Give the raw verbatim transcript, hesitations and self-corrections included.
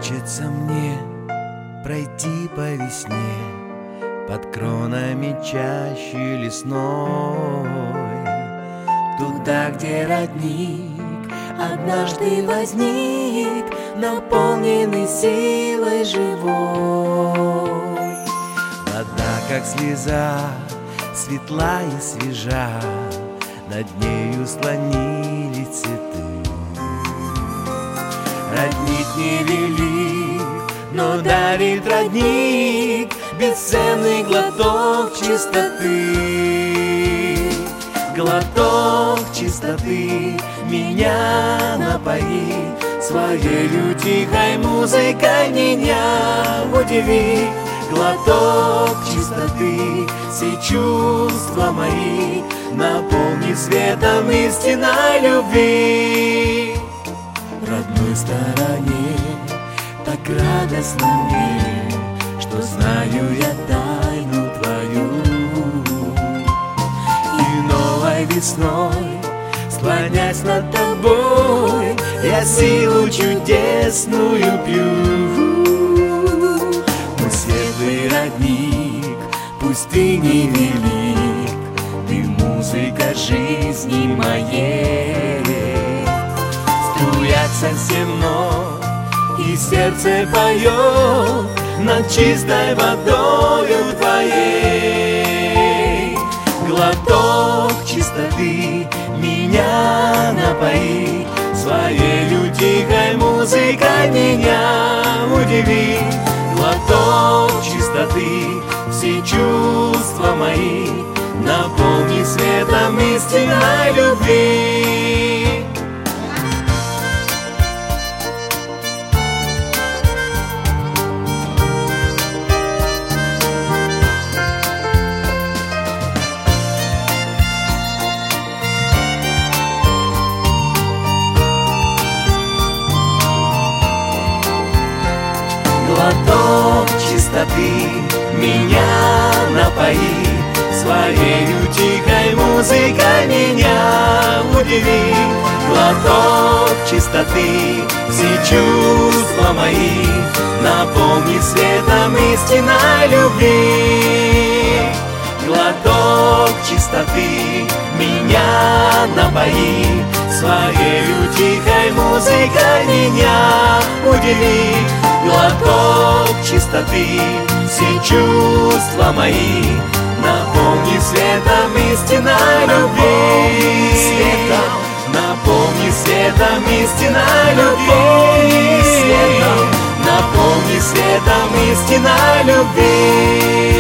Хочется мне пройти по весне под кронами чащи лесной, туда, где родник однажды возник, наполненный силой живой. Вода, как слеза, светла и свежа, над нею склонились цветы. Родник невелик, но дарит родник бесценный глоток чистоты. Глоток чистоты меня напои, своею тихой музыкой меня удиви. Глоток чистоты, все чувства мои наполни светом истинной любви. В родной стороне так радостно мне, что знаю я тайну твою. И новой весной, склонясь над тобой, я силу чудесную пью. Мой светлый родник, пусть ты невелик, ты музыка жизни моей. Струятся земно, и сердце поет над чистой водою твоей. Глоток чистоты меня напои, своею тихой музыкой меня удиви. Глоток чистоты, все чувства мои наполни светом истинной любви. Глоток чистоты меня напои, своею тихой музыкой меня удиви. Глоток чистоты, все чувства мои наполни светом истинной любви. Глоток чистоты меня напои, своею тихой музыкой меня удиви. Глоток чистоты, все чувства мои наполни светом истинной любви. Светом, наполни светом истинной любви. Светом, наполни светом истинной любви.